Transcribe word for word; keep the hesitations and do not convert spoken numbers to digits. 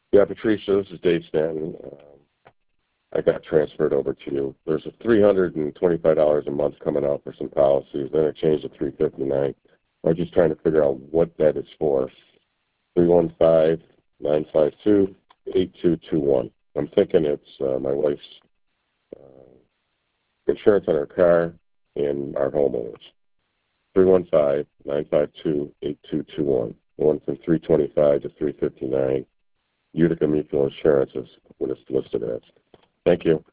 Yeah, Patricia, this is Dave Stanton. Um, I got transferred over to you. There's a three hundred twenty-five dollars a month coming out for some policies. Then it changed to three hundred fifty-nine dollars. I'm just trying to figure out what that is for. three one five, nine five two, eight two two one. I'm thinking it's uh, my wife's uh, insurance on her car and our homeowners. three one five, nine five two, eight two two one. The one from three twenty-five to three fifty-nine. Utica Mutual Insurance is what it's listed as. Thank you.